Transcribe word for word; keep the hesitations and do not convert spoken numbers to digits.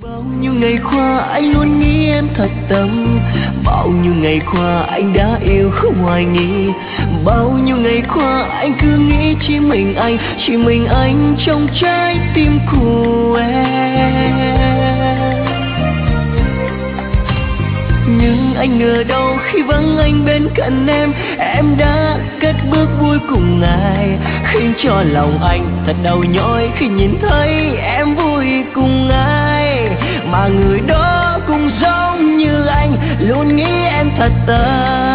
Bao nhiêu ngày qua anh luôn nghĩ em thật tâm, bao nhiêu ngày qua anh đã yêu không hoài nghi, bao nhiêu ngày qua anh cứ nghĩ chỉ mình anh, chỉ mình anh trong trái tim của em. Nhưng anh ngờ đâu khi vắng anh bên cạnh em, em đã cất bước vui cùng ngài, khiến cho lòng anh thật đau nhói khi nhìn thấy em vui cùng ai. Mà người đó cũng giống như anh, luôn nghĩ em thật tâm.